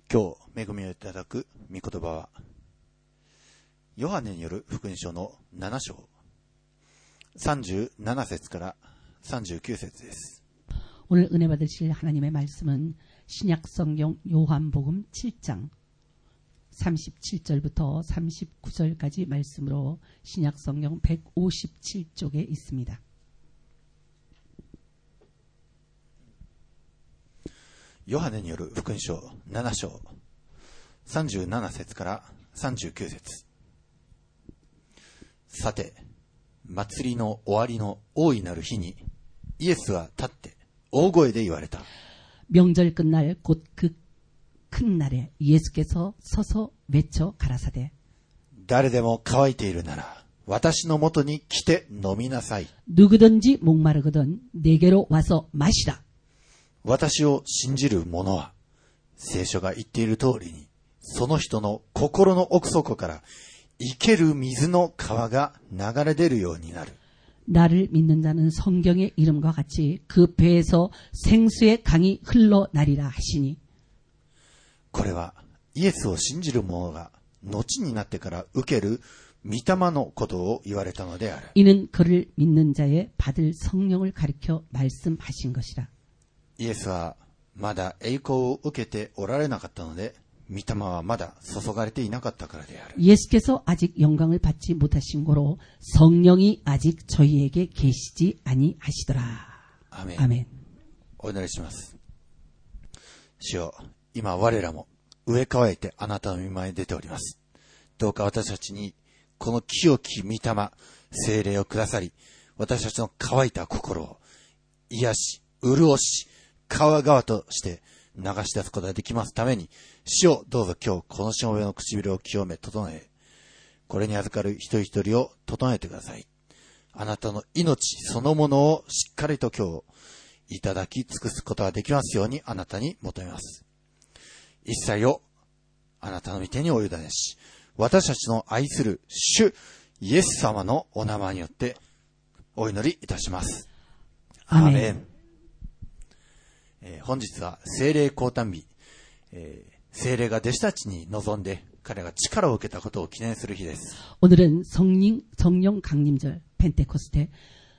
今日恵みをいただく御言葉はヨハネによる福音書の7章37節から39節です。 오늘 은혜 받으실 하나님의 말씀은 신약성경 요한복음 7장 37절부터 39절까지 말씀으로 신약성경 157쪽에 있습니다. 요한에による福音書7章37節から39節。さて、祭りの終わりの大いなる日にイエスは立って大声で言われた。 명절 끝날 곧 그 큰 날에 예수께서 서서 외쳐 가라사대 誰でも乾いているなら私のもとに来て飲みなさい。 누구든지 목마르거든 내게로 와서 마시라. 私を信じる者は聖書が言っている通りにその人の心の奥底から生ける水の川が流れ出るようになる。 나를 믿는 자는 성경의 이름과 같이 그 배에서 생수의 강이 흘러나리라 하시니. これはイエスを信じる者が後になってから受ける御霊のことを言われたのである。 이는 그를 믿는 자의 받을 성령을 가리켜 말씀하신 것이라. イエスはまだ栄光を受けておられなかったので、御霊はまだ注がれていなかったからである。 예수께서 아직 영광을 받지 못하신 고로 성령이 아직 저희에게 계시지 아니하시더라. 아멘. 아멘. お祈りします。主よ、今我らも上乾いてあなたの御前に出ております。どうか私たちにこの清き御霊、聖霊をくださり、私たちの乾いた心を癒し、潤し、川々として流し出すことができますために、主をどうぞ今日このしもべの唇を清め整え、これに預かる一人一人を整えてください。あなたの命そのものをしっかりと今日いただき尽くすことができますようにあなたに求めます。一切をあなたの御手にお委ねし、私たちの愛する主イエス様のお名前によってお祈りいたします。アーメン。本日は聖霊降誕日、聖霊が弟子たちに臨んで彼が力を受けたことを記念する日です。 오늘은 성령 강림절 펜테코스테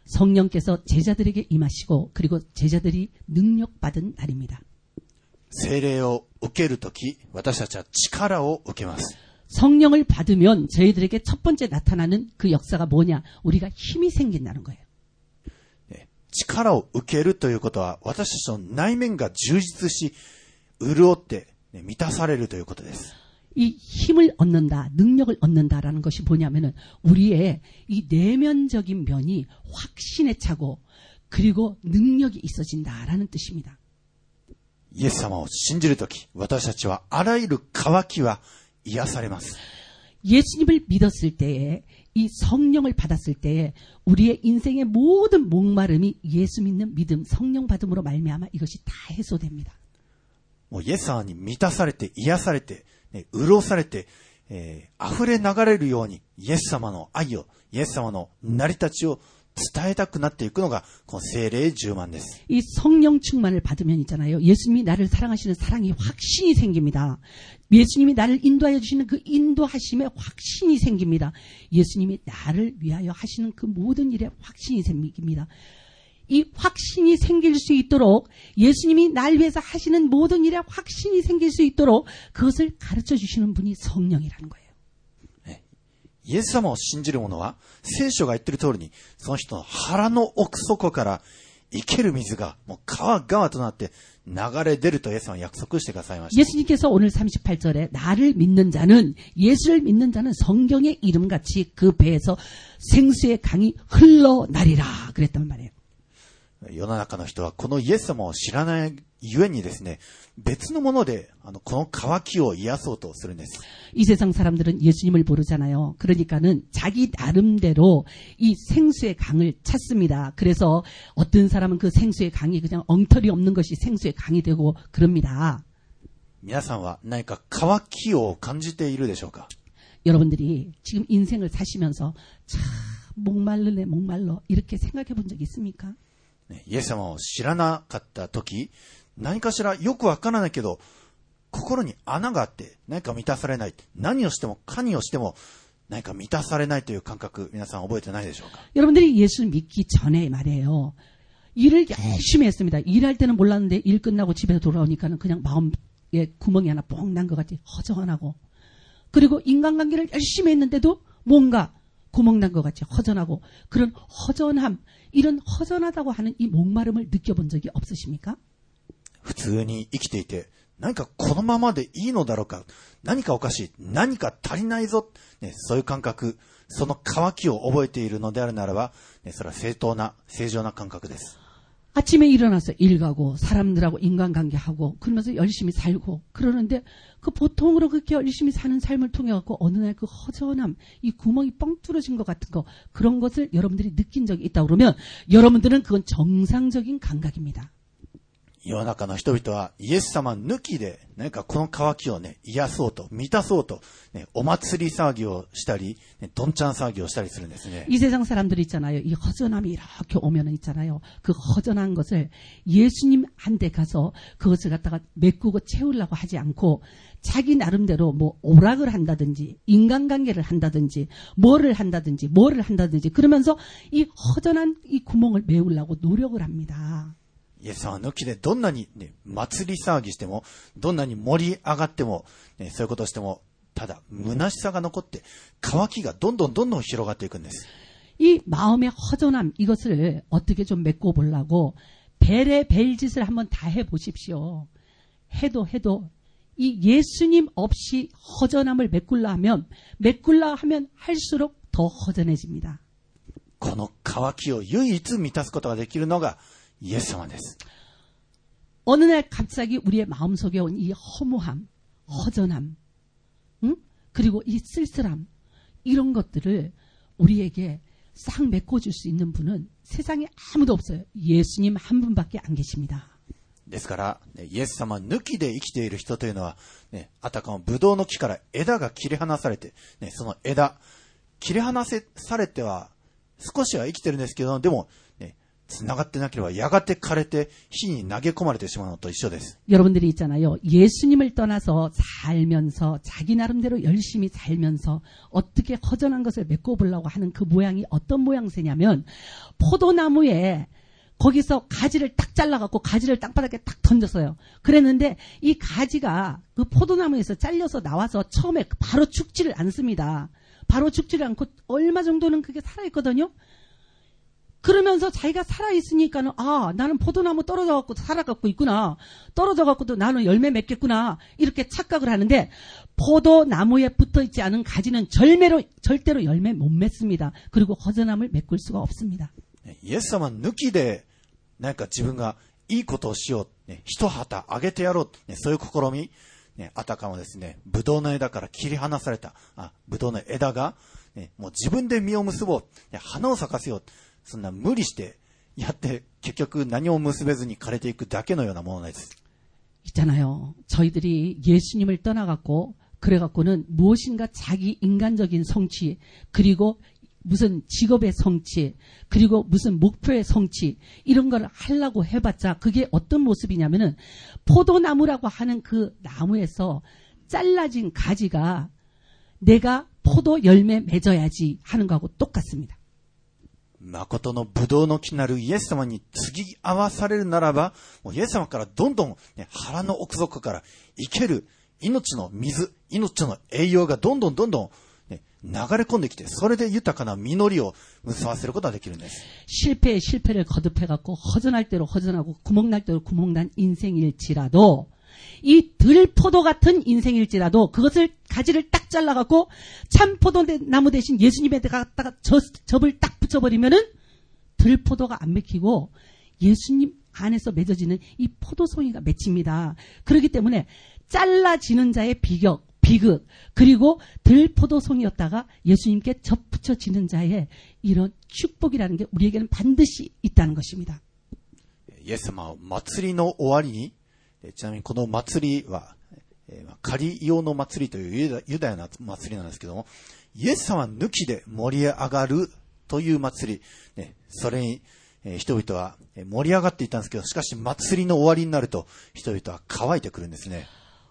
성령께서 제자들에게 임하시고 그리고 제자들이 능력받은 날입니다. 聖霊を受けるとき、私たちは力を受けます。 성령을 받으면 저희들에게 첫 번째 나타나는 그 역사가 뭐냐? 우리가 힘이 생긴다는 거예요. 力を受けるということは私たちの内面が充実し潤って、満たされるということです。 이 힘을 얻는다, 능력을 얻는다라는 것이 뭐냐면은 우리의 이 내면적인 면이 확신에 차고 그리고 능력이 있어진다라는 뜻입니다. イエス様を信じるとき、私たちはあらゆる渇きは癒されます。 예수님을 믿었을 때에 이 성령을 받았을 때에 우리의 인생의 모든 목마름이 예수 믿는 믿음, 성령 받음으로 말미암아 이것이 다 해소됩니다. もうイエス様に満たされて癒されて、潤されて、溢れ流れるようにイエス様の愛を、イエス様の成り立ちを伝えたくなっていくのがこの聖霊充満です。 이 성령 충만을 받으면 있잖아요. 예수님이 나를 사랑하시는 사랑이 확신이 생깁니다. 예수님이 나를 인도하여 주시는 그 인도하심에 확신이 생깁니다. 예수님이 나를 위하여 하시는 그 모든 일에 확신이 생깁니다. 이 확신이 생길 수 있도록 예수님이 날 위해서 하시는 모든 일에 확신이 생길 수 있도록 그것을 가르쳐 주시는 분이 성령이라는 거예요. イエス様を信じる者は聖書が言っている通りにその人の腹の奥底から生ける水がもう川々となって流れ出るとイエス様は約束してくださいました。 예수님께서 오늘 38절에 나를 믿는 자는 예수를 믿는 자는 성경의 이름같이 그 배에서 생수의 강이 흘러나리라 그랬단 말이에요. 世の中の人はこのイエス様を知らないゆえにですね、別のものでこの渇きを癒そうとするんです。 이 세상 사람들은 예수님을 모르잖아요. 그러니까는 자기 나름대로 이 생수의 강을 찾습니다. 그래서 어떤 사람은 그 생수의 강이 그냥 엉터리 없는 것이 생수의 강이 되고 그럽니다. 皆さんは何か渇きを感じているでしょうか? 여러분들이 지금 인생을 사시면서 참 목말르네 목말러 이렇게 생각해 본 적 있습니까? イエス様を知らなかった時、何かしらよくわからないけど心に穴があって何か満たされない。何をしても何をしても何か満たされないという感覚、皆さん覚えてないでしょうか？ 여러분들이 예수 믿기 전에 말이에요. 일을 열심히 했습니다. 일할 때는 몰랐는데 일 끝나고 집에 돌아오니까는 그냥 마음에 구멍이 하나 뻥 난 것 같아. 허전하고. 그리고 인간관계를 열심히 했는데도 뭔가 구멍 난 것 같이 허전하고, 그런 허전함, 이런 허전하다고 하는 이 목마름을 느껴본 적이 없으십니까? 普通に生きていて、何かこのままでいいのだろうか、何かおかしい、何か足りないぞ、ね、そういう感覚、その渇きを覚えているのであるならば、ね、それは正常な感覚です。 아침에 일어나서 일 가고 사람들하고 인간관계하고 그러면서 열심히 살고 그러는데 그 보통으로 그렇게 열심히 사는 삶을 통해 갖고 어느 날 그 허전함, 이 구멍이 뻥 뚫어진 것 같은 거, 그런 것을 여러분들이 느낀 적이 있다 그러면 여러분들은 그건 정상적인 감각입니다. 世の中の人々はイエス様抜きで何かこの渇きをね、癒そうと、満たそうと、ね、お祭り騒ぎをしたり、ね、どんちゃん騒ぎをしたりするんですね。 이 세상 사람들이 있잖아요. 이 허전함이 이렇게 오면은 있잖아요. 그 허전한 것을 예수님한테 가서 그것을 갖다가 메꾸고 채우려고 하지 않고 자기 나름대로 뭐 오락을 한다든지 인간관계를 한다든지 뭐를 한다든지 그러면서 이 허전한 이 구멍을 메우려고 노력을 합니다. イエス様抜きでどんなに、ね、祭り騒ぎしても、どんなに盛り上がっても、ね、そういうことをしても、ただ虚しさが残って渇きがどんどん広がっていくんです。 이 마음의 허전함, 이것을 어떻게 좀 메꿔 보려고 벨의 벨짓을 한번 다 해보십시오. 해도 이 예수님 없이 허전함을 메꾸려 하면 할수록 더 허전해집니다. この渇きを唯一満たすことができるのがイエス様です。 어느 날 갑자기 우리의 마음속에 온 이 허무함, 허전함, 그리고 이 쓸쓸함, 이런 것들을 우리에게 싹 메꿔줄 수 있는 분은 세상에 아무도 없어요. 예수님 한 분밖에 안 계십니다. ですから、イエス様抜きで生きている人というのは、ね、あたかもブドウの木から枝が切り離されて、ね、その枝、切り離されては少しは生きてるんですけど、でも、ね、繋がってなければやがて枯れて火に投げ込まれてしまうのと一緒です。 여러분들이 있잖아요. 예수님을 떠나서 살면서 자기 나름대로 열심히 살면서 어떻게 허전한 것을 메꿔보려고 하는 그 모양이 어떤 모양새냐면 포도나무에 거기서 가지를 딱 잘라갖고 가지를 땅바닥에 딱 던졌어요. 그랬는데 이 가지가 그 포도나무에서 잘려서 나와서 처음에 바로 죽지를 않습니다. 바로 죽지를 않고 얼마 정도는 그게 살아있거든요. 그러면서 자기가 살아있으니까는, 아, 나는 포도나무 떨어져갖고 살아갖고 있구나. 떨어져갖고도 나는 열매 맺겠구나. 이렇게 착각을 하는데, 포도나무에 붙어있지 않은 가지는 절대로 열매 못 맺습니다. 그리고 허전함을 메꿀 수가 없습니다. イエス様抜きで何か自分がいいことをしよう、ね、一旗あげてやろう、ね、そういう試み、ね、あたかもですね、ブドウの枝から切り離されたブドウの枝が、ね、もう自分で実を結ぼう、ね、花を咲かせよう、そんな無理してやって結局何も結べずに枯れていくだけのようなものです。 있잖아요. 저희들이 예수님을 떠나갖고 그래갖고는 무엇인가 자기 인간적인 성취, 그리고 무슨 직업의 성취, 그리고 무슨 목표의 성취, 이런 걸 하려고 해봤자 그게 어떤 모습이냐면은 포도나무라고 하는 그 나무에서 잘라진 가지가 내가 포도 열매 맺어야지 하는 거하고 똑같습니다. 誠のブドウの木なるイエス様に継ぎ合わされるならば、もうイエス様からどんどん、ね、腹の奥底から生ける命の水、命の栄養がどんどん、ね、流れ込んできて、それで豊かな実りを結ばせることができるんです。 실패에 실패를 거듭해갖고 허전할 대로 허전하고 구멍날 대로 구멍난 인생일지라도 이 들포도 같은 인생일지라도 그것을 가지를 딱 잘라갖고 참 포도나무 대신 예수님에 갖다가 접을 딱 붙여버리면은 들포도가 안 맺히고 예수님 안에서 맺어지는 이 포도송이가 맺힙니다. 그렇기 때문에 잘라지는 자의 비극, 그리고 들포도송이었다가 예수님께 접붙여지는 자의 이런 축복이라는 게 우리에게는 반드시 있다는 것입니다. イエス様は祭りの終わりに、ちなみにこの祭りは、仮用の祭りというユダヤの祭りなんですけども、イエス様抜きで盛り上がるという祭り、ね、それに、人々は盛り上がっていたんですけど、しかし祭りの終わりになると人々は乾いてくるんですね。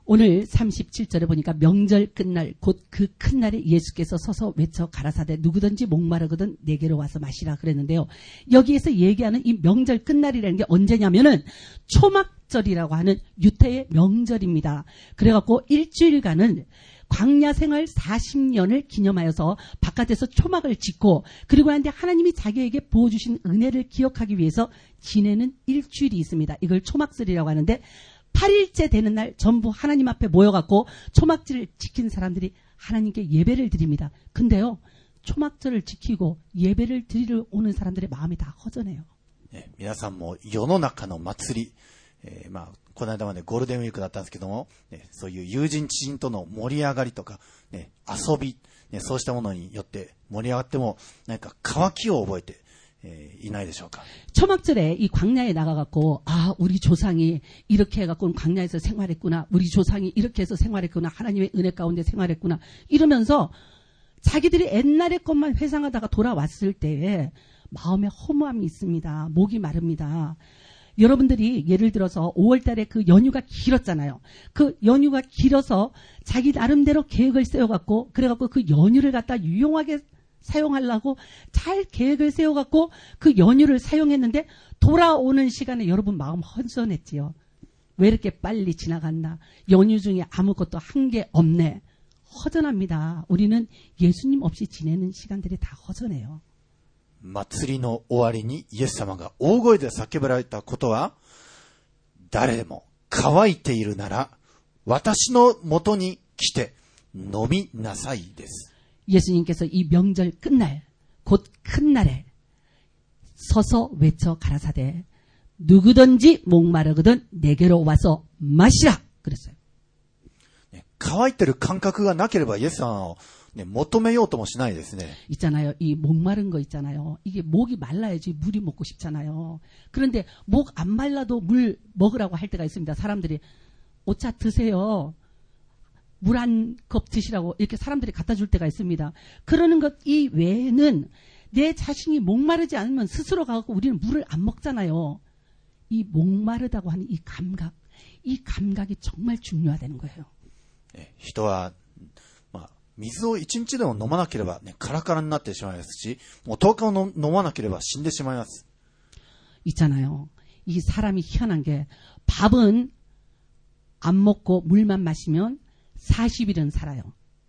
오늘 37절에 보니까 명절 끝날 곧 그 큰 날에 예수께서 서서 외쳐 가라사대 누구든지 목마르거든 내게로 와서 마시라 그랬는데요. 여기에서 얘기하는 이 명절 끝날이라는 게 언제냐면은 초막절이라고 하는 유태의 명절입니다. 그래갖고 일주일간은 광야 생활 40년을 기념하여서 바깥에서 초막을 짓고 그리고 한데 하나님이 자기에게 부어주신 은혜를 기억하기 위해서 지내는 일주일이 있습니다. 이걸 초막절이라고 하는데 8일째 되는 날 전부 하나님 앞에 모여갖고 초막절을 지킨 사람들이 하나님께 예배를 드립니다. 근데요, 초막절을 지키고 예배를 드리러 오는 사람들의 마음이 다 허전해요. 네, 皆さんも世の中の祭り、この間までゴールデンウィークだったんですけども、そういう友人知人との盛り上がりとか、遊び、そうしたものによって盛り上がっても、なんか渇きを覚えて、いないでしょうか。 초막절에 이 광야에 나가갖고 우리 조상이 이렇게 해갖고 광야에서 생활했구나. 우리 조상이 이렇게 해서 생활했구나. 하나님의 은혜 가운데 생활했구나. 이러면서 자기들이 옛날의 것만 회상하다가 돌아왔을 때에 마음에 허무함이 있습니다. 목이 마릅니다. 여러분들이 예를 들어서 5월달에 그 연휴가 길었잖아요. 그 연휴가 길어서 자기 나름대로 계획을 세워갖고 그래갖고 그 연휴를 갖다 유용하게 사용하려고 잘 계획을 세워갖고 그 연휴를 사용했는데 돌아오는 시간에 여러분 마음 허전했지요. 왜 이렇게 빨리 지나갔나. 연휴 중에 아무것도 한 게 없네. 허전합니다. 우리는 예수님 없이 지내는 시간들이 다 허전해요. 祭りの終わりにイエス様が大声で叫ばれたことは、誰でも乾いているなら私のもとに来て飲みなさいです。 예수님께서 이 명절 끝날 곧 큰 날에 서서 외쳐 가라사대 누구든지 목마르거든 내게로 와서 마시라 그랬어요. 乾いてる感覚がなければイエス様を求めようともしないですね。 있잖아요. 이 목마른 거 있잖아요. 이게 목이 말라야지 물이 먹고 싶잖아요. 그런데 목 안 말라도 물 먹으라고 할 때가 있습니다. 사람들이 오차 드세요. 물 한 컵 드시라고 이렇게 사람들이 갖다 줄 때가 있습니다. 그러는 것 이 외에는 내 자신이 목마르지 않으면 스스로 가고 우리는 물을 안 먹잖아요. 이 목마르다고 하는 이 감각이 정말 중요하다는 거예요. 人は、水を1日でも飲まなければ、カラカラになってしまいますし、もう10日も飲まなければ死んでしまいます。 있잖아요. 이 사람이 희한한 게 밥은 안 먹고 물만 마시면 40일은 살아요.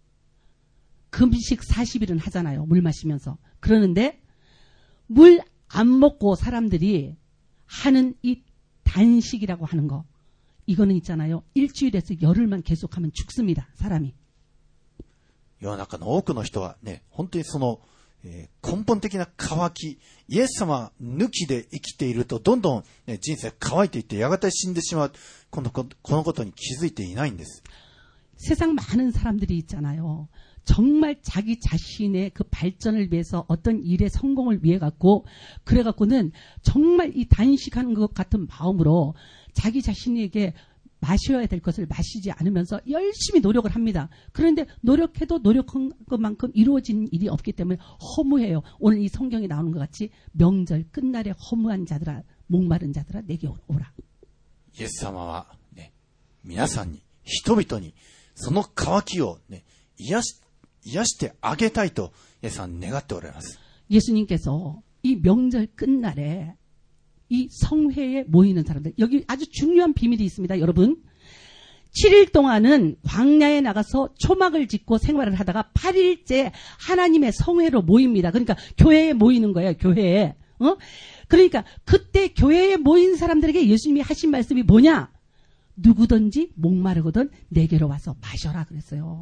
금식 40일은 하잖아요. 물 마시면서. 그러는데 물 안 먹고 사람들이 하는 이 단식이라고 하는 거. 이거는 있잖아요. 일주일에서 열흘만 계속하면 죽습니다. 사람이. 世の中の多くの人はね、本当にその、根本的な渇き、イエス様抜きで生きているとどんどん、人生乾いていってやがて死んでしまう。このことに気づいていないんです。 세상 많은 사람들이 있잖아요. 정말 자기 자신의 그 발전을 위해서 어떤 일의 성공을 위해 갖고 그래 갖고는 정말 이 단식하는 것 같은 마음으로 자기 자신에게 마셔야 될 것을 마시지 않으면서 열심히 노력을 합니다. 그런데 노력해도 노력한 것만큼 이루어진 일이 없기 때문에 허무해요. 오늘 이 성경에 나오는 것 같이 명절 끝날에 허무한 자들아 목마른 자들아 내게 오라. イエス様はね、皆さんに人々にその渇きをね、癒してあげたいとイエス様は願っておられます。 예수님께서 이 명절 끝날에 이 성회에 모이는 사람들, 여기 아주 중요한 비밀이 있습니다. 여러분, 7일 동안은 광야에 나가서 초막을 짓고 생활을 하다가 8일째 하나님의 성회로 모입니다. 그러니까 교회에 모이는 거예요. 교회에. 그러니까 그때 교회에 모인 사람들에게 예수님이 하신 말씀이 뭐냐? 누구든지 목마르거든 내게로 와서 마셔라 그랬어요.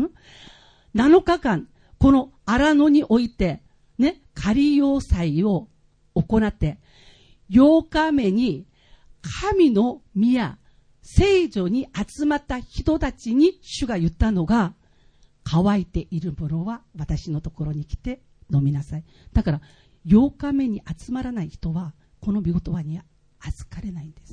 7日間この荒野においてね、仮要祭を行って8日目に神の宮、聖所に集まった人たちに主が言ったのが、乾いている者は私のところに来て飲みなさい。だから8日目に集まらない人はこの御言葉に預かれないんです。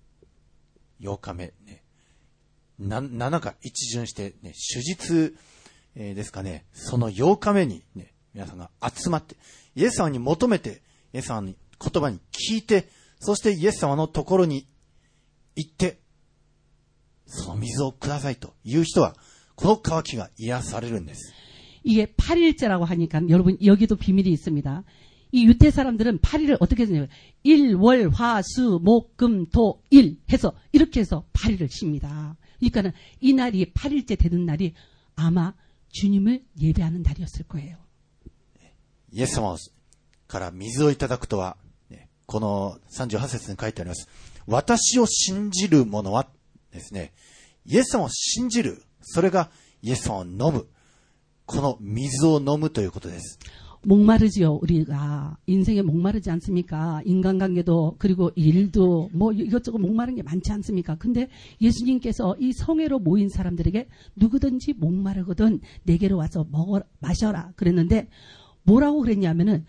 8日目ね、7が一巡してね、手術、ですかね、その8日目にね、皆さんが集まってイエス様に求めて、イエス様に言葉に聞いて、そしてイエス様のところに行って、その水水をくださいという人は、この渇きが癒されるんです。 이게 8일째라고 하니까 여러분 여기도 비밀이 있습니다. 이 유대 사람들은 8일을 어떻게 했냐면 1, 월, 화, 수, 목, 금, 토, 일 해서 이렇게 해서 8일을 쉽니다. 그러니까는 이 날이 8일째 되는 날이 아마 주님을 예배하는 날이었을 거예요. イエス様から水をいただくとは、この38節に書いてあります。私を信じる者はですね、イエス様を信じる。それがイエス様を飲む。この水を飲むということです。 목마르지요. 우리가 인생에 목마르지 않습니까? 인간관계도 그리고 일도 뭐 이것저것 목마른 게 많지 않습니까? 근데 예수님께서 이 성회로 모인 사람들에게 누구든지 목마르거든 내게로 와서 마셔라 그랬는데 뭐라고 그랬냐면은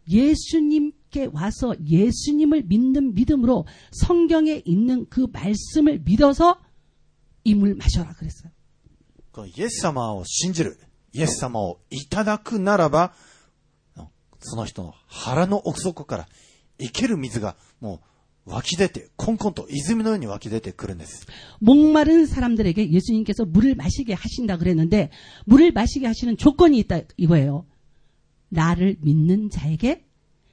예수님께 와서 예수님을 믿는 믿음으로 성경에 있는 그 말씀을 믿어서 이 물 마셔라 그랬어요. イエス様を信じる。イエス様をいただくならば、その人の腹の奥底から生ける水がもう湧き出て、コンコンと泉のように湧き出てくるんです。 목마른 사람들에게 예수님께서 물을 마시게 하신다 그랬는데 물을 마시게 하시는 조건이 있다 이거예요. 나를 믿는 자에게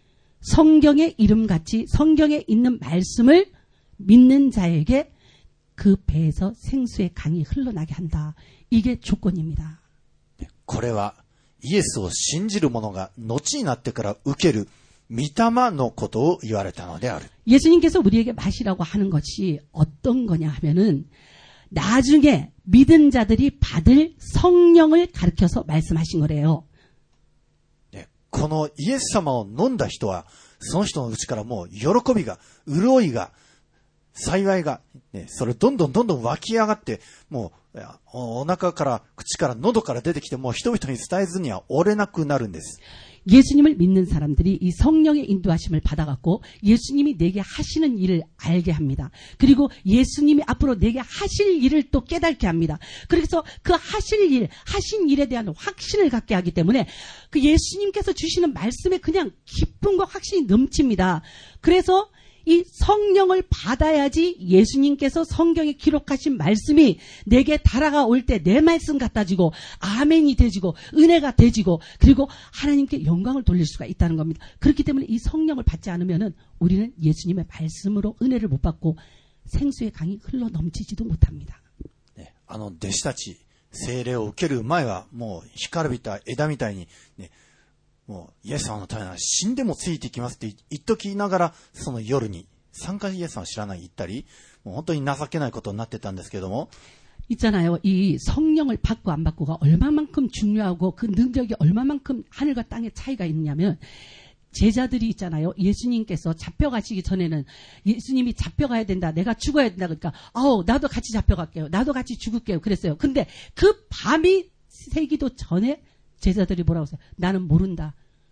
성경의 이름같이 성경에 있는 말씀을 믿는 자에게 그 배에서 생수의 강이 흘러나게 한다. 이게 조건입니다. これはイエスを信じる者が後になってから受ける御霊のことを言われたのである。 예수님께서 우리에게 마시라고 하는 것이 어떤 거냐 하면은 나중에 믿은 자들이 받을 성령을 가르쳐서 말씀하신 거래요. このイエス様を飲んだ人はその人のうちからもう喜びが、潤いが、幸いが、それどんどん湧き上がって、もうお腹から口から喉から出てきてもう人々に伝えずには折れなくなるんです。 예수님을 믿는 사람들이 이 성령의 인도하심을 받아갖고 예수님이 내게 하시는 일을 알게 합니다. 그리고 예수님이 앞으로 내게 하실 일을 또 깨닫게 합니다. 그래서 그 하실 일, 하신 일에 대한 확신을 갖게 하기 때문에 그 예수님께서 주시는 말씀에 그냥 기쁨과 확신이 넘칩니다. 그래서 이 성령을 받아야지 예수님께서 성경에 기록하신 말씀이 내게 달아올 때 내 말씀 같아지고 아멘이 되지고 은혜가 되지고 그리고 하나님께 영광을 돌릴 수가 있다는 겁니다. 그렇기 때문에 이 성령을 받지 않으면은 우리는 예수님의 말씀으로 은혜를 못 받고 생수의 강이 흘러 넘치지도 못합니다. 弟子たち聖霊を受ける前はもう干からびた枝みたいにね。もうイエス様のためなら死んでもついていきますって言っときながらその夜に3回イエス様を知らない言ったりもう本当に情けないことになってたんですけども 있잖아요. 이 성령을 받고 안 받고가 얼마만큼 중요하고 그 능력이 얼마만큼 하늘과 땅의 차이가 있냐면 제자들이 있잖아요. 예수님께서 잡혀가시기 전에는 예수님이 잡혀가야 된다. 내가 죽어야 된다. 그러니까 나도 같이 잡혀갈게요. 나도 같이 죽을게요. 그랬어요. 근데 그 밤이 새기도 전에 제자들이 뭐라고 했어요? 나는 모른다.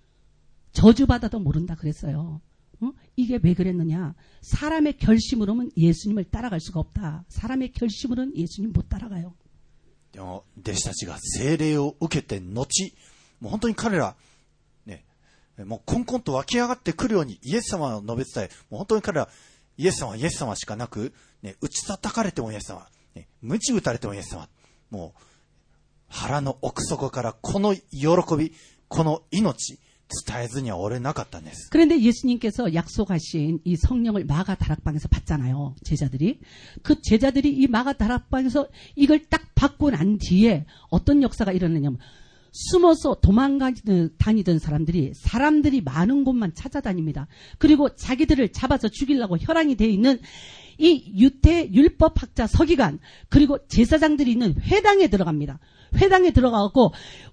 저주받아도 모른다 그랬어요. 이게 왜 그랬느냐? 사람의 결심으로는 예수님을 따라갈 수가 없다. 사람의 결심으로는 예수님 못 따라가요. でも弟子たちが聖霊を受けて後、もう本当に彼らね、もうコンコンと湧き上がってくるようにイエス様を述べ伝え、もう本当に彼らイエス様しかなく、ね、打ち叩かれてもイエス様、ね、鞭打たれてもイエス様、もう腹の奥底からこの喜び、この命伝えずには折れなかったんです。 그런데 예수님께서 약속하신 이 성령을 마가 다락방에서 받잖아요. 제자들이. 그 제자들이 이 마가 다락방에서 이걸 딱 받고 난 뒤에 어떤 역사가 일어나냐면 숨어서 다니던 사람들이 많은 곳만 찾아다닙니다. 그리고 자기들을 잡아서 죽이려고 혈안이 되어 있는 이 유대 율법학자 서기관 그리고 제사장들이 있는 회당에 들어갑니다. 회당에 들어가고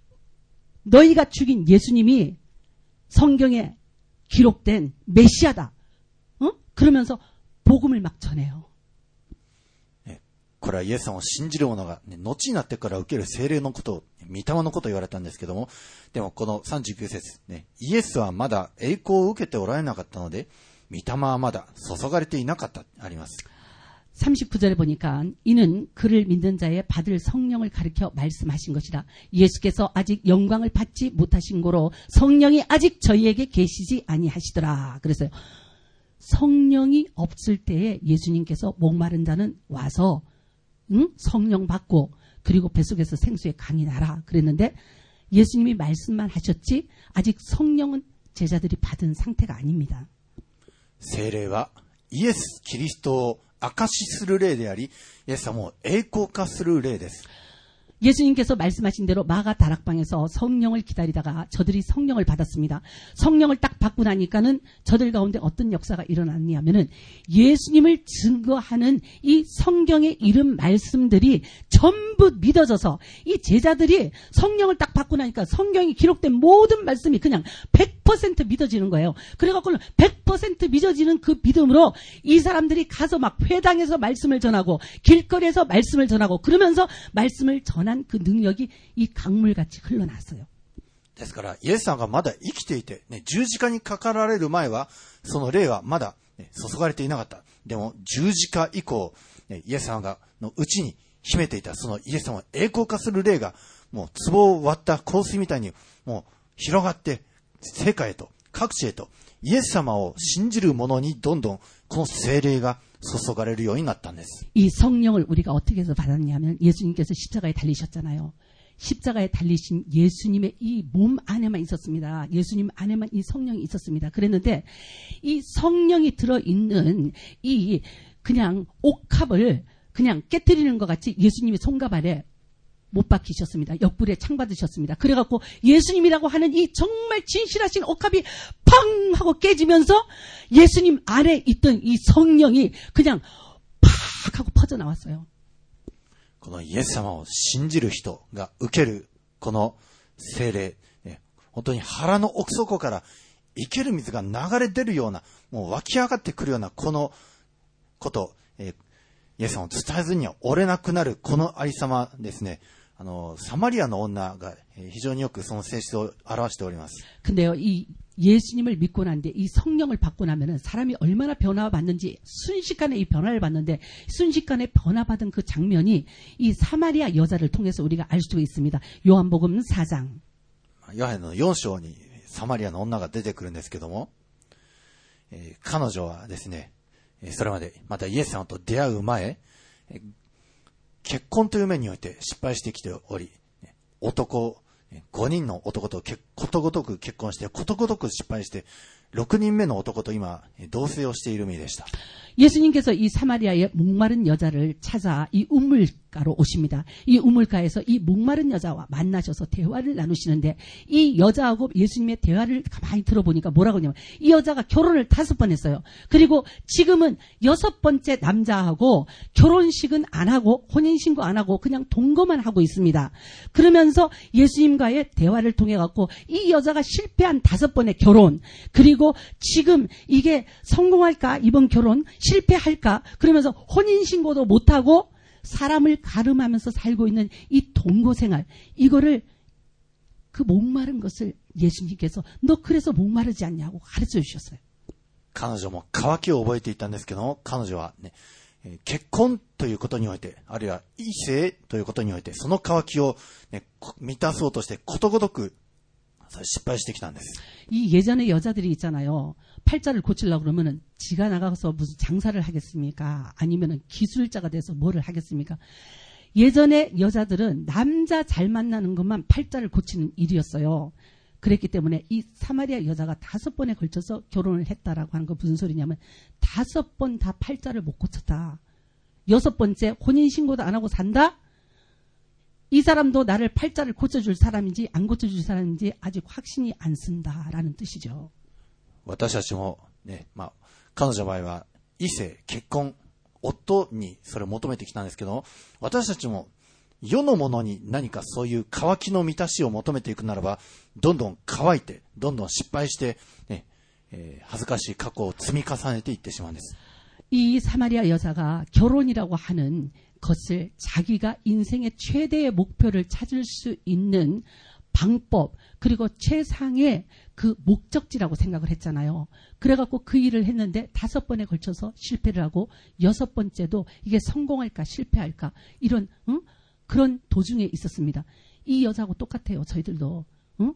너희가 죽인 예수님이 성경에 기록된 메시아다. 그러면서 복음을 막 전해요. これはイエス様を信じる者が、後になってから受ける聖霊のことを、御霊のことを言われたんですけども、でもこの39節、イエスはまだ栄光を受けておられなかったので、御霊はまだ注がれていなかったあります。 39절에 보니까 이는 그를 믿는 자의 받을 성령을 가리켜 말씀하신 것이라. 예수께서 아직 영광을 받지 못하신 고로 성령이 아직 저희에게 계시지 아니하시더라. 그래서요. 성령이 없을 때에 예수님께서 목마른 자는 와서 성령 받고 그리고 뱃속에서 생수의 강이 나라 그랬는데 예수님이 말씀만 하셨지 아직 성령은 제자들이 받은 상태가 아닙니다. 聖霊はイエス・キリストを証しする霊であり、イエス様を栄光化する霊です。 예수님께서 말씀하신 대로 마가 다락방에서 성령을 기다리다가 저들이 성령을 받았습니다. 성령을 딱 받고 나니까는 저들 가운데 어떤 역사가 일어났냐면은 예수님을 증거하는 이 성경의 이름 말씀들이 전부 믿어져서 이 제자들이 성령을 딱 받고 나니까 성경이 기록된 모든 말씀이 그냥 100% 믿어지는 거예요. 그래갖고 100% 믿어지는 그 믿음으로 이 사람들이 가서 막 회당에서 말씀을 전하고 길거리에서 말씀을 전하고 그러면서 말씀을 전한 그 능력이 이 강물같이 흘러났어요. ですから、イエス様がまだ生きていて、十字架にかかられる前は、その霊はまだ、注がれていなかった。でも、十字架以降、イエス様のうちに秘めていた、そのイエス様を栄光化する霊が、もう壺を割った香水みたいに、もう広がって、世界へと、各地へと、イエス様を信じる者にどんどん、この聖霊が注がれるようになったんです。 이 성령을 우리가 어떻게 해서 받았냐면 예수님께서 십자가에 달리셨잖아요. 십자가에 달리신 예수님의 이 몸 안에만 있었습니다. 예수님 안에만 이 성령이 있었습니다. 그랬는데 이 성령이 들어있는 이 그냥 옥합을 그냥 깨뜨리는 것 같이 예수님의 손갑 아래 못 박히셨습니다. 옆구리에 창 받으셨습니다. 그래갖고 예수님이라고 하는 이 정말 진실하신 옥합이 팡 하고 깨지면서 예수님 안에 있던 이 성령이 그냥 팍 하고 퍼져나왔어요. このイエス様を信じる人が受けるこの聖霊、本当に腹の奥底から生ける水が流れ出るような、もう湧き上がってくるようなこのこと、イエス様を伝えずには折れなくなるこのありさまですね。サマリアの女が非常によくその性質を表しております。 근데요, 이 예수님을 믿고 난 뒤에 이 성령을 받고 나면은 사람이 얼마나 변화받는지 순식간에 이 변화를 받는데 순식간에 변화받은 그 장면이 이 사마리아 여자를 통해서 우리가 알 수가 있습니다. 요한복음 4장. ヨハネの4章にサマリアの女が出てくるんですけども、彼女はですね、それまでまたイエス様と出会う前、結婚という面において失敗してきており、5人の男とことごとく結婚してことごとく失敗して6人目の男と今同棲をしている身でした。 예수님께서 이 사마리아의 목마른 여자를 찾아 이 우물가로 오십니다. 이 우물가에서 이 목마른 여자와 만나셔서 대화를 나누시는데 이 여자하고 예수님의 대화를 가만히 들어보니까 뭐라고 하냐면 이 여자가 결혼을 5번 했어요. 그리고 지금은 6번째 남자하고 결혼식은 안 하고 혼인신고 안 하고 그냥 동거만 하고 있습니다. 그러면서 예수님과의 대화를 통해 갖고 이 여자가 실패한 5번의 결혼 그리고 지금 이게 성공할까 이번 결혼 실패할까 그러면서 혼인신고도 못하고 사람을 가름하면서 살고 있는 이 동거생활 이거를 그 목마른 것을 예수님께서 너 그래서 목마르지 않냐고 가르쳐 주셨어요. 彼女も渇きを覚えていたんですけども、彼女はね、結婚ということにおいて、あるいは異性ということにおいて、その渇きを、ね、満たそうとしてことごとく失敗してきたんです。 이 예전에 여자들이 있잖아요. 팔자를 고치려고 그러면은 지가 나가서 무슨 장사를 하겠습니까? 아니면은 기술자가 돼서 뭐를 하겠습니까? 예전에 여자들은 남자 잘 만나는 것만 팔자를 고치는 일이었어요. 그랬기 때문에 이 사마리아 여자가 5번에 걸쳐서 결혼을 했다라고 하는 거 무슨 소리냐면 5번 다 팔자를 못 고쳤다. 6번째 혼인신고도 안 하고 산다? 이 사람도 나를 팔자를 고쳐줄 사람인지 안 고쳐줄 사람인지 아직 확신이 안 쓴다라는 뜻이죠. 私たちもね、彼女の場合は異性、結婚、夫にそれを求めてきたんですけど、私たちも世のものに何かそういう渇きの満たしを求めていくならば、どんどん乾いて、どんどん失敗して、ね恥ずかしい過去を積み重ねていってしまうんです。 이 사마리아 여자가 결혼이라고 하는 것을 자기가 인생의 최대의 목표를 찾을 수 있는 방법 그리고 최상의 그 목적지라고 생각을 했잖아요. 그래갖고 그 일을 했는데 5번에 걸쳐서 실패를 하고 6번째도 이게 성공할까 실패할까 이런 그런 도중에 있었습니다. 이 여자하고 똑같아요. 저희들도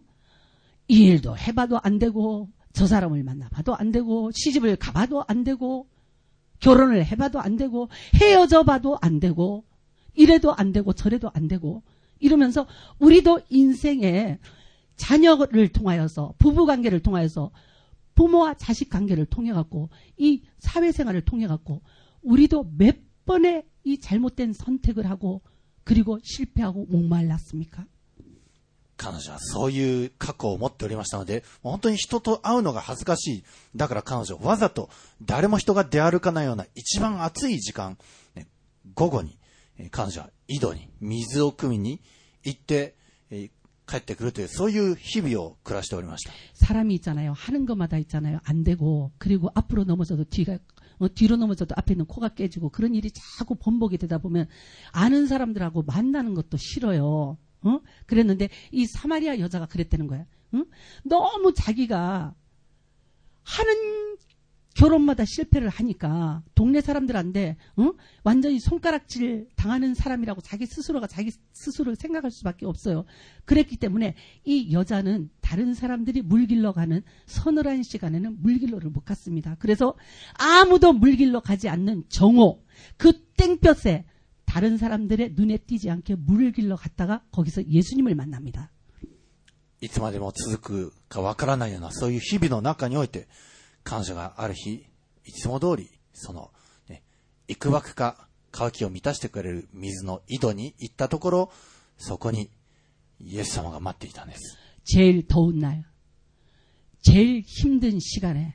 이 일도 해봐도 안 되고 저 사람을 만나봐도 안 되고 시집을 가봐도 안 되고 결혼을 해봐도 안 되고 헤어져 봐도 안 되고 이래도 안 되고 저래도 안 되고 이러면서 우리도 인생에 자녀를 통하여서 부부관계를 통하여서 부모와 자식 관계를 통해 갖고 이 사회생활을 통해 갖고 우리도 몇 번의 이 잘못된 선택을 하고 그리고 실패하고 목말랐습니까? 彼女はそういう過去を持っておりましたので、本当に人と会うのが恥ずかしい。だから彼女わざと誰も人が出歩かないような一番暑い時間、午後に彼女は井戸に水を汲みに行って帰ってくるというそういう日々を暮らしておりました。 사람이 있잖아요. 하는 것마다 있잖아요. 안 되고 그리고 앞으로 넘어져도 뒤로 넘어져도 앞에 있는 코가 깨지고 그런 일이 자꾸 번복이 되다 보면 아는 사람들하고 만나는 것도 싫어요. 그랬는데 이 사마리아 여자가 그랬다는 거야. 너무 자기가 하는 결혼마다 실패를 하니까 동네 사람들한테 완전히 손가락질 당하는 사람이라고 자기 스스로를 생각할 수밖에 없어요. 그랬기 때문에 이 여자는 다른 사람들이 물길러 가는 서늘한 시간에는 물길러를 못 갔습니다. 그래서 아무도 물길러 가지 않는 정오, 그 땡볕에 다른 사람들의 눈에 띄지 않게 물을 길러 갔다가 거기서 예수님을 만납니다. いつまでも続くかわからないようなそういう日々の中において彼女がある日いつも通りそのいくばくか渇きを満たしてくれる水の井戸に行ったところそこにイエス様が待っていたんです。 제일 더운 날, 제일 힘든 시간에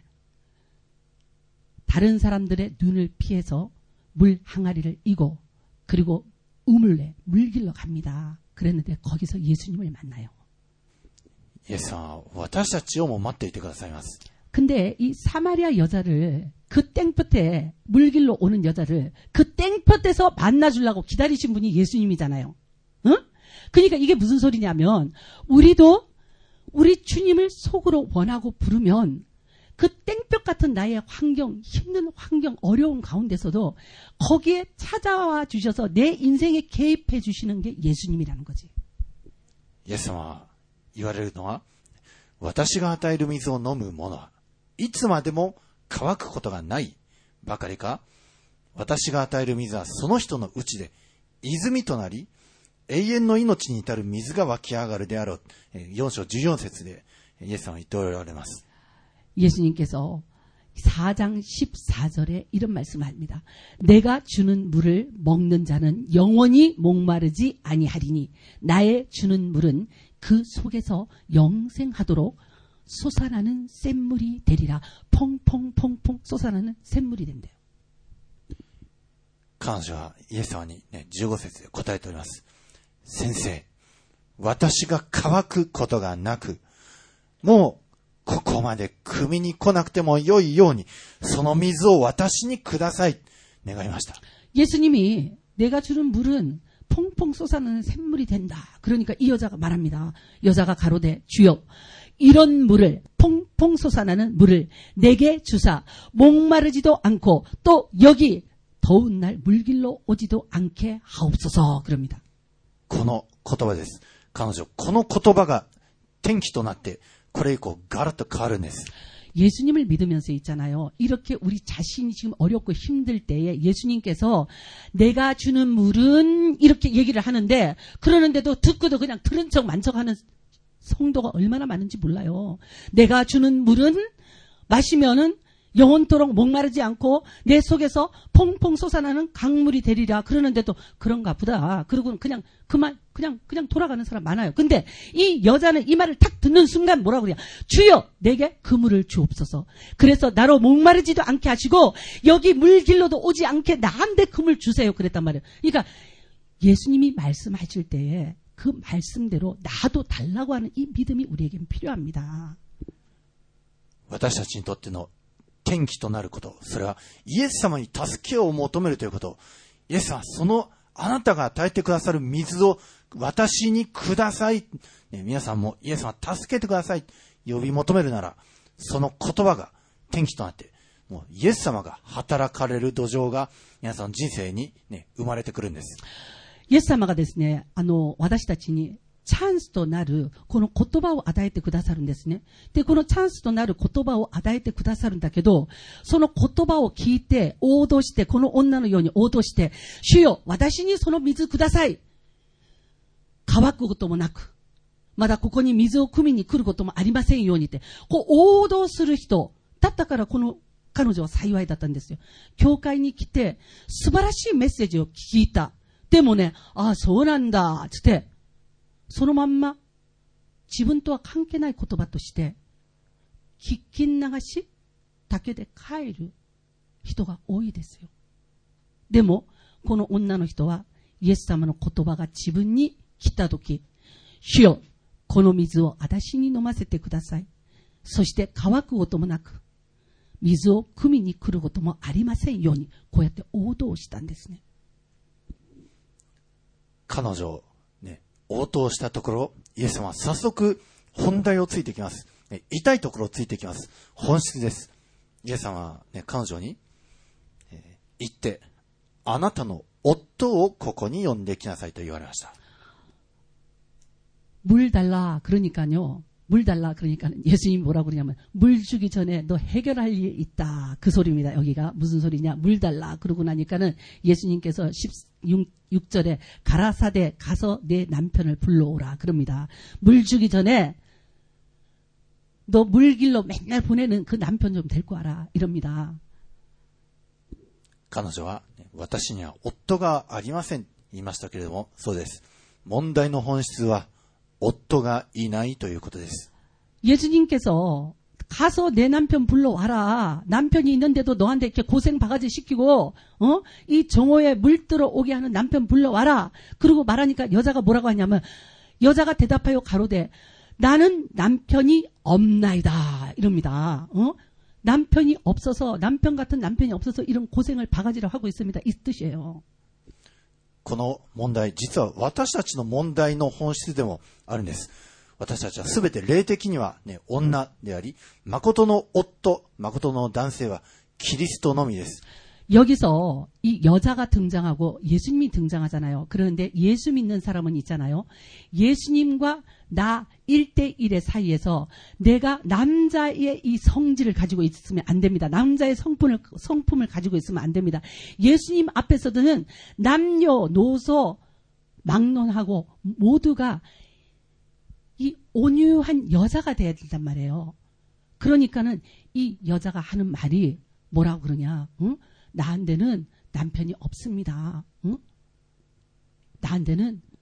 다른 사람들의 눈을 피해서 물 항아리를 이고 그리고 우물에 물 길러 갑니다. 그랬는데 거기서 예수님을 만나요. イエス様は私たちをも待っていてくださいます。 근데 이 사마리아 여자를 그 땡볕에 물 길러 오는 여자를 그 땡볕에서 만나주려고 기다리신 분이 예수님이잖아요. 응? 그러니까 이게 무슨 소리냐면 우리도 우리 주님을 속으로 원하고 부르면 그 땡볕 같은 나의 환경, 힘든 환경, 어려운 가운데서도 거기에 찾아와 주셔서 내 인생에 개입해 주시는 게 예수님이라는 거지. イエス様は言われるのは私が与える水を飲む者はいつまでも乾くことがないばかりか私が与える水はその人のうちで泉となり永遠の命に至る水が湧き上がるであろう。4章14節でイエス様は言っておられます。 예수님께서 4장 14절에 이런 말씀을 합니다. 내가 주는 물을 먹는 자는 영원히 목마르지 아니하리니 나의 주는 물은 그 속에서 영생하도록 솟아나는 샘물이 되리라. 퐁퐁퐁퐁 솟아나는 샘물이 된대요. 彼女はイエス様に、15節で答えております。先生、私が乾くことがなく、もうここまで汲みに来なくても良いようにその水を私にください願いました。 예수님이 내가 주는 물은 퐁퐁 솟아나는 샘물이 된다. 그러니까 이 여자가 말합니다. 여자가 가로되 주여 이런 물을 퐁퐁 솟아나는 물을 내게 주사 목마르지도 않고 또 여기 더운 날 물길로 오지도 않게 하옵소서 그럽니다. この言葉です。彼女この言葉が転機となってこれ以降ガラッと変わるんです。 예수님을 믿으면서 있잖아요. 이렇게 우리 자신이 지금 어렵고 힘들 때에 예수님께서 내가 주는 물은 이렇게 얘기를 하는데 그러는데도 듣고도 그냥 들은 척 만척하는 성도가 얼마나 많은지 몰라요. 내가 주는 물은 마시면은 영원토록 목마르지 않고 내 속에서 퐁퐁 솟아나는 강물이 되리라 그러는데도 그런가 보다. 그리고 그냥 그냥 돌아가는 사람 많아요. 근데 이 여자는 이 말을 탁 듣는 순간 뭐라고 그래요? 주여 내게 그 물을 주옵소서. 그래서 나로 목마르지도 않게 하시고 여기 물 길러도 오지 않게 나한테 그 물 주세요. 그랬단 말이에요. 그러니까 예수님이 말씀하실 때에 그 말씀대로 나도 달라고 하는 이 믿음이 우리에겐 필요합니다. 私たちにとっての転機となること、それはイエス様に助けを求めるということ。イエス様はそのあなたが与えてくださる水を私にください、皆さんもイエス様助けてください呼び求めるならその言葉が転機となってもうイエス様が働かれる土壌が皆さんの人生に、生まれてくるんです。 예수님가ですね、私たちにチャンスとなるこの言葉を与えてくださるんですね。で、このチャンスとなる言葉を与えてくださるんだけど、その言葉を聞いて、応答して、この女のように応答して、主よ、私にその水ください。乾くこともなく、まだここに水を汲みに来ることもありませんようにって、こう応答する人だったから、この彼女は幸いだったんですよ。教会に来て、素晴らしいメッセージを聞いた。でもね、ああ、そうなんだ、つって、そのまんま自分とは関係ない言葉として聞き流しだけで帰る人が多いですよ。でもこの女の人はイエス様の言葉が自分に来たとき、主よ、この水を私に飲ませてください。そして乾くこともなく水を汲みに来ることもありませんように、こうやって応答したんですね。 彼女応答したところ、イエス様は早速本題をついてきます。痛いところをついてきます。本質です。イエス様は、彼女に、言って、あなたの夫をここに呼んできなさいと言われました。 물 달라 그러니까요. 물 달라 그러니까 예수님이 뭐라고 그러냐면 물 주기 전에 너 해결할 일이 있다. 그 소리입니다. 여기가 무슨 소리냐. 물 달라 그러고 나니까는 예수님께서 16절에 가라사대 가서 내 남편을 불러오라 그럽니다. 물 주기 전에 너 물길로 맨날 보내는 그 남편 좀 데리고 와라 이럽니다. 彼女は私には夫がありません言いましたけれども、そうです。問題の本質は夫がいないということです。 예수님께서 가서 내 남편 불러와라. 남편이 있는데도 너한테 이렇게 고생 바가지 시키고, 이 정오에 물 들어오게 하는 남편 불러와라. 그러고 말하니까 여자가 뭐라고 하냐면, 여자가 대답하여 가로되, 나는 남편이 없나이다. 이럽니다. 남편이 없어서, 남편 같은 남편이 없어서 이런 고생을 바가지로 하고 있습니다. 이 뜻이에요. この問題、実は私たちの問題の本質でもあるんです。私たちはすべて霊的には、女であり、誠の夫、誠の男性はキリストのみです。 여기서 이 여자가 등장하고 예수님이 등장하잖아요. 그런데 예수 믿는 사람은 있잖아요. 예수님과 나 1대1의 사이에서 내가 남자의 이 성질을 가지고 있으면 안 됩니다. 남자의 성품을 가지고 있으면 안 됩니다. 예수님 앞에서는 남녀노소 막론하고 모두가 이 온유한 여자가 돼야 된단 말이에요. 그러니까는 이 여자가 하는 말이 뭐라고 그러냐. 응? 나한테는 남편이 없습니다. 응? 나한테는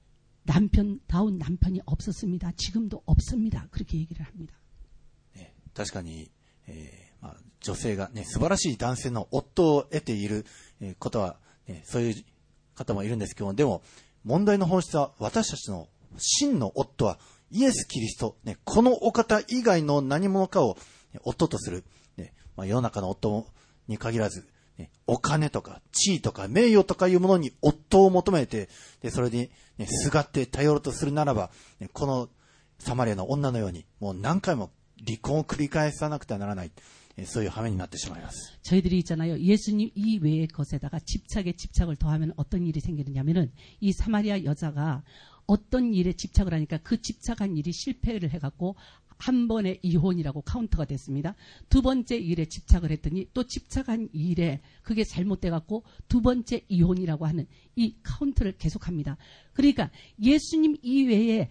남편다운 남편이 없었습니다. 지금도 없습니다. 그렇게 얘기를 합니다. 確かに、女性が、素晴らしい男性の夫を得ていることは、そういう方もいるんですけども、でも問題の本質は私たちの真の夫はイエス・キリスト、このお方以外の何者かを夫とする、世の中の夫に限らず、お金とか地位とか名誉とかいうものに夫を求めて、それにすがって頼ろうとするならば、このサマリアの女のようにもう何回も離婚を繰り返さなくてはならない、そういう羽目になってしまいます。 저희들이 있잖아요. 예수님 이외의 것에다가 집착에 집착을 더하면 어떤 일이 생기느냐면은 이 사마리아 여자가 어떤 일에 집착을 하니까 그 집착한 일이 실패를 해갖고 한 번에 이혼이라고 카운터가 됐습니다. 두 번째 일에 집착을 했더니 또 집착한 일에 그게 잘못돼갖고 두 번째 이혼이라고 하는 이 카운트를 계속합니다. 그러니까 예수님 이외에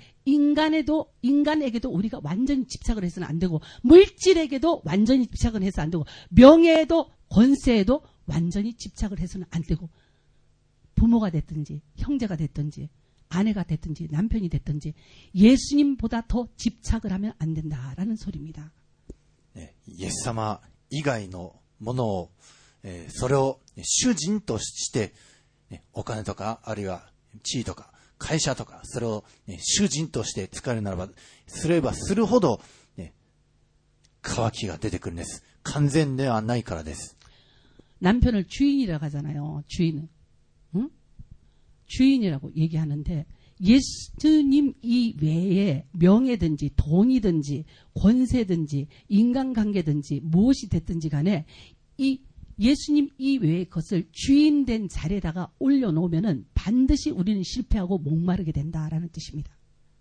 인간에게도 우리가 완전히 집착을 해서는 안 되고, 물질에게도 완전히 집착을 해서 안 되고, 명예에도 권세에도 완전히 집착을 해서는 안 되고, 부모가 됐든지 형제가 됐든지 아내가 됐든지 남편이 됐든지 예수님보다 더 집착을 하면 안 된다라는 소리입니다. イエス様以外のものを、それを主人として、お金とかあるいは地位とか会社とか、それを、主人として使えるならばすればするほど、渇きが出てくるんです。完全ではないからです。 남편을 주인이라고 하잖아요. 주인은. 응? 주인이라고 얘기하는데 예수님 이외에 명예든지 돈이든지 권세든지 인간관계든지 무엇이 됐든지 간에 이 예수님 이외의 것을 주인된 자리에다가 올려놓으면은 반드시 우리는 실패하고 목마르게 된다라는 뜻입니다.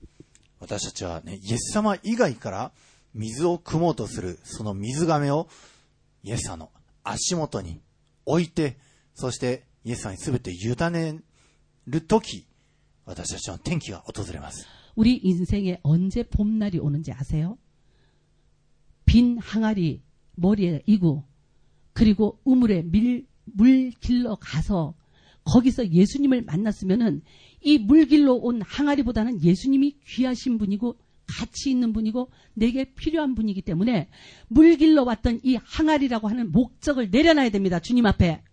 私たちはね、イエス様以外から水を汲もうとするその水がめをイエス様の足元に置いて、そしてイエス様にすべて委ねるとき、私たちの転機が訪れます。 우리 인생에 언제 봄날이 오는지 아세요? 빈 항아리 머리에 이고 그리고 우물에 물 길러 가서 거기서 예수님을 만났으면은 이 물 길러 온 항아리보다는 예수님이 귀하신 분이고 가치 있는 분이고 내게 필요한 분이기 때문에 물 길러 왔던 이 항아리라고 하는 목적을 내려놔야 됩니다. 주님 앞에.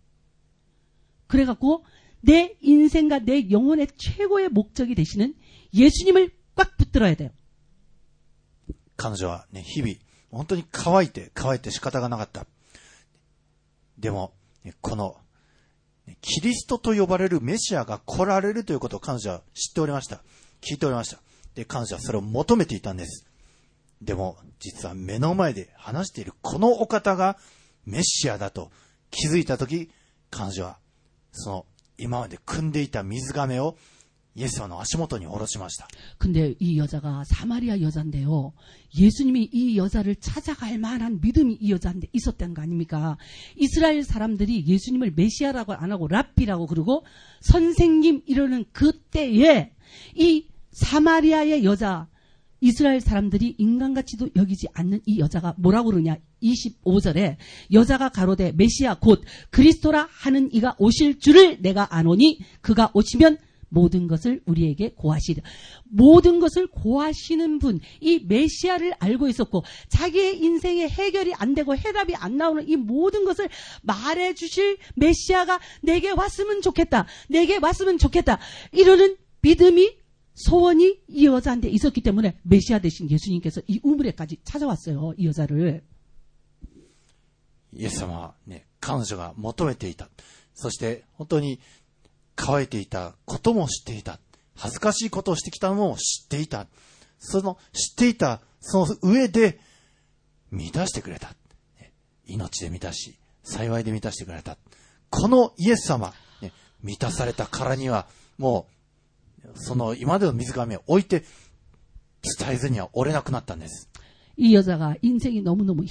그래갖고 내 인생과 내 영혼의 최고의 목적이 되시는 예수님을 꽉 붙들어야 돼요. 彼女はね、日々本当に乾いて仕方がなかった。でもこのキリストと呼ばれるメシアが来られるということを彼女は知っておりました。聞いておりました。で、彼女はそれを求めていたんです。でも実は目の前で話しているこのお方がメシアだと気づいたとき、彼女はその今まで汲んでいた水がめをイエス様の足元に下ろしました。 근데 이 여자가 사마리아 여자인데요. 예수님이 이 여자를 찾아갈 만한 믿음이 이 여자한테 있었다는 거 아닙니까? 이스라엘 사람들이 예수님을 메시아라고 안 하고 랍비라고 그러고 선생님 이러는 그때에 이 사마리아의 여자, 이스라엘 사람들이 인간같이도 여기지 않는 이 여자가 뭐라고 그러냐? 25절에 여자가 가로되 메시아 곧 그리스도라 하는 이가 오실 줄을 내가 아노니 그가 오시면 모든 것을 우리에게 고하시리라. 모든 것을 고하시는 분, 이 메시아를 알고 있었고 자기의 인생의 해결이 안 되고 해답이 안 나오는 이 모든 것을 말해주실 메시아가 내게 왔으면 좋겠다. 내게 왔으면 좋겠다. 이러는 믿음이 소원이 이 여자한테 있었기 때문에 메시아 되신 예수님께서 이 우물에까지 찾아왔어요. 이 여자를. イエス様はね、彼女が求めていた。そして本当に乾いていたことも知っていた。恥ずかしいことをしてきたのも知っていた。その知っていたその上で満たしてくれた。命で満たし、幸いで満たしてくれた。このイエス様、ね、満たされたからにはもうその今までの水がめを置いて伝えずには折れなくなったんです。 이 여자가 인생이 너무너무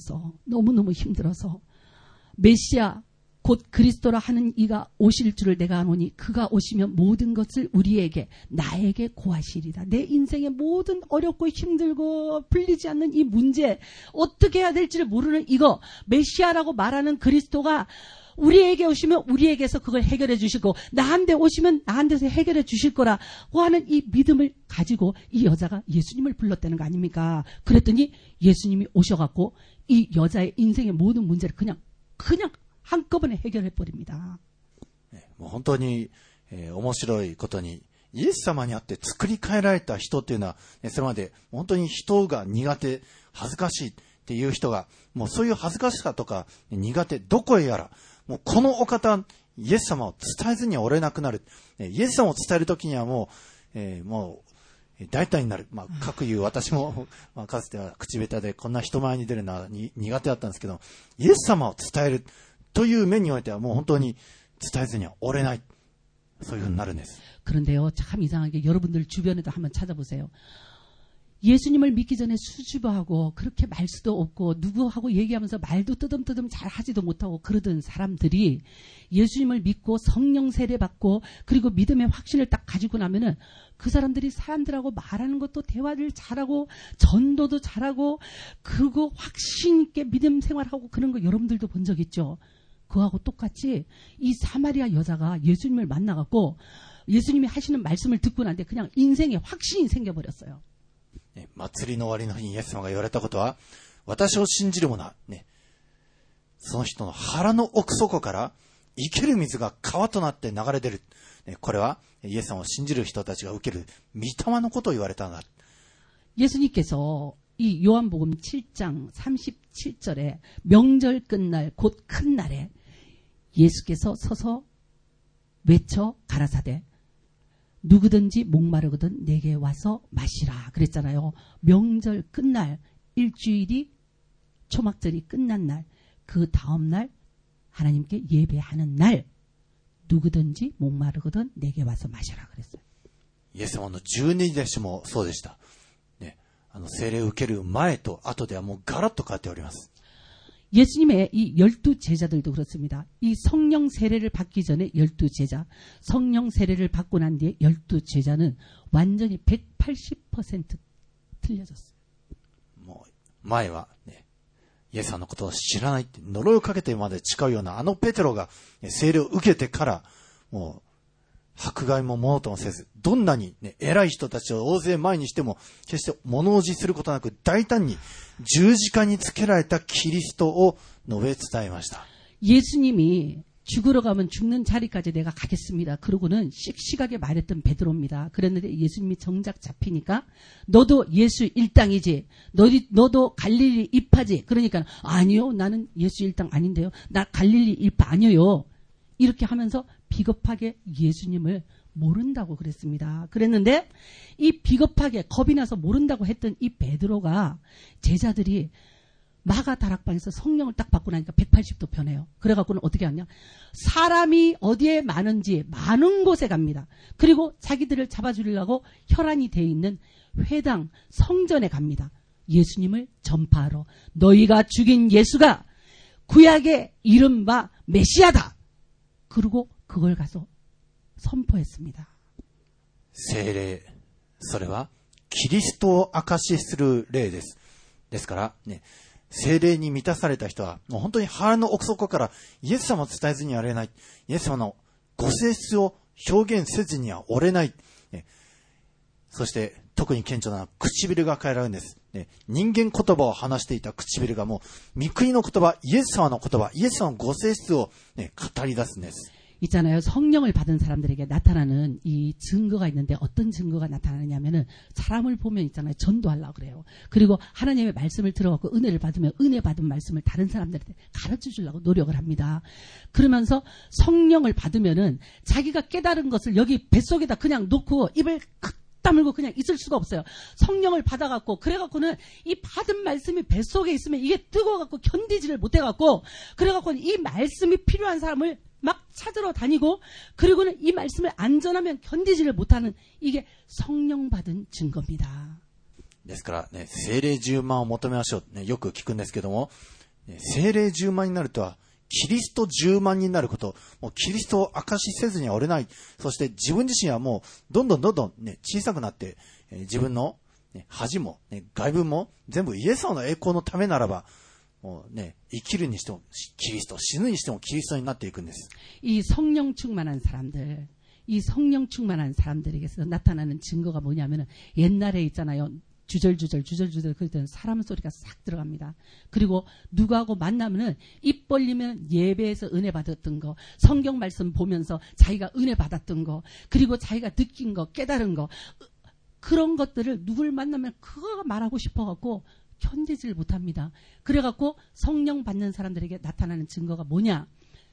힘들어서 메시아 곧 그리스도라 하는 이가 오실 줄을 내가 아노니 그가 오시면 모든 것을 우리에게 나에게 고하시리라. 내 인생의 모든 어렵고 힘들고 풀리지 않는 이 문제 어떻게 해야 될지를 모르는 이거 메시아라고 말하는 그리스도가 우리에게 오시면 우리에게서 그걸 해결해 주시고 나한테 오시면 나한테서 해결해 주실 거라고 하는 이 믿음을 가지고 이 여자가 예수님을 불렀다는 거 아닙니까? 그랬더니 예수님이 오셔갖고 이 여자의 인생의 모든 문제를 그냥 한꺼번에 해결해 버립니다. もう本当に、面白いことにイエス様にあって作り変えられた人っていうのは、それまで本当に人が苦手、恥ずかしいっていう人がもうそういう恥ずかしさとか苦手どこへやらもうこのお方イエス様を伝えずには折れなくなる。イエス様を伝えるときにはもう大体になる。かくいう私も、かつては口下手でこんな人前に出るのは苦手だったんですけど、イエス様を伝えるという面においてはもう本当に伝えずには折れない。そういうふうになるんです。 그런데요, 참 이상하게 여러분들 주변에도 한번 찾아보세요. 예수님을 믿기 전에 수줍어하고 그렇게 말수도 없고 누구하고 얘기하면서 말도 뜨듬뜨듬 잘 하지도 못하고 그러던 사람들이 예수님을 믿고 성령 세례 받고 그리고 믿음의 확신을 딱 가지고 나면은 그 사람들이 사람들하고 말하는 것도 대화를 잘하고 전도도 잘하고 그리고 확신 있게 믿음 생활하고 그런 거 여러분들도 본 적 있죠? 그하고 똑같이 이 사마리아 여자가 예수님을 만나갖고 예수님이 하시는 말씀을 듣고 난데 그냥 인생에 확신이 생겨버렸어요. 祭りの終わりの日にイエス様が言われたことは、私を信じる者は、その人の腹の奥底から生ける水が川となって流れ出る。これはイエス様を信じる人たちが受ける御霊のことを言われたんだ。 예수님께서 이 요한복음 7장 37절에 명절 끝날 곧 큰 날에 예수께서 서서 외쳐 가라사대 누구든지 목마르거든 내게 와서 마시라 그랬잖아요. 명절 끝날 일주일이 초막절이 끝난 날 그 다음 날 하나님께 예배하는 날 누구든지 목마르거든 내게 와서 마시라 그랬어요. イエス様の十二弟子もそうでした。ね、聖霊を受ける前と後ではもうガラッと変わっております。 예수님의 이 12 제자들도 그렇습니다. 이 성령 세례를 받기 전에 12 제자, 성령 세례를 받고 난 뒤에 12 제자는 완전히 180% 틀려졌어요. もう前はね、イエス様のことを知らないって呪いをかけてまで誓うようなペテロが聖霊を受けてからもう迫害も物ともせず、どんなに、ね、偉い人たちを大勢前にしても決して物おじすることなく大胆に十字架につけられたキリストを述べ伝えました。 예수님이 죽으러 가면 죽는 자리까지 내가 가겠습니다. 그러고는 씩씩하게 말했던 베드로입니다. 그랬는데 예수님이 정작 잡히니까 너도 예수 일당이지, 너도 갈릴리 입파지. 그러니까 아니요, 나는 예수 일당 아닌데요, 나 갈릴리 입파 아니에요. 이렇게 하면서 비겁하게 예수님을 모른다고 그랬습니다. 그랬는데 이 비겁하게 겁이 나서 모른다고 했던 이 베드로가 제자들이 마가 다락방에서 성령을 딱 받고 나니까 180도 변해요. 그래갖고는 어떻게 하냐? 사람이 어디에 많은지 많은 곳에 갑니다. 그리고 자기들을 잡아주려고 혈안이 돼 있는 회당 성전에 갑니다. 예수님을 전파하러. 너희가 죽인 예수가 구약의 이른바 메시아다. 그리고 그걸 가서 선포했습니다. 聖霊、それはキリストを証しする霊です。ですからね、聖霊に満たされた人はもう本当に腹の奥底からイエス様を伝えずにはおれない。イエス様のご性質を表現せずにはおれない。ね、そして特に顕著な唇が変えられるんです。ね、人間言葉を話していた唇がもう御国の言葉、イエス様の言葉、イエス様のご性質を、ね、語り出すんです。 있잖아요. 성령을 받은 사람들에게 나타나는 이 증거가 있는데 어떤 증거가 나타나냐면은 사람을 보면 있잖아요. 전도하려고 그래요. 그리고 하나님의 말씀을 들어갖고 은혜를 받으면 은혜 받은 말씀을 다른 사람들한테 가르쳐 주려고 노력을 합니다. 그러면서 성령을 받으면은 자기가 깨달은 것을 여기 뱃속에다 그냥 놓고 입을 다물고 그냥 있을 수가 없어요. 성령을 받아갖고 그래갖고는 이 받은 말씀이 뱃속에 있으면 이게 뜨거워갖고 견디지를 못해갖고 그래갖고는 이 말씀이 필요한 사람을 막 찾으러 다니고 그리고는 이 말씀을 안전하면 견디지를 못하는 이게 성령 받은 증거입니다. ですからね、聖霊10万を求めましょう、ね、よく聞くんですけども、聖霊10万になるとはキリスト10万になること、もうキリストを証しせずにはおれない。そして自分自身はもうどんどん、ね、小さくなって、自分の、ね、恥も、ね、外分も全部イエス様の栄光のためならばもうね、生きるにしてもキリスト、死ぬにしてもキリストになっていくんです。 이 성령 충만한 사람들, 이 성령 충만한 사람들에게서 나타나는 증거가 뭐냐면은 옛날에 있잖아요. 주절주절 그럴 때는 사람 소리가 싹 들어갑니다. 그리고 누구하고 만나면은 입 벌리면 예배에서 은혜 받았던 거, 성경 말씀 보면서 자기가 은혜 받았던 거, 그리고 자기가 느낀 거, 깨달은 거, 그런 것들을 누굴 만나면 그거 말하고 싶어갖고 견디질 못합니다. 그래갖고 성령 받는 사람들에게 나타나는 증거가 뭐냐?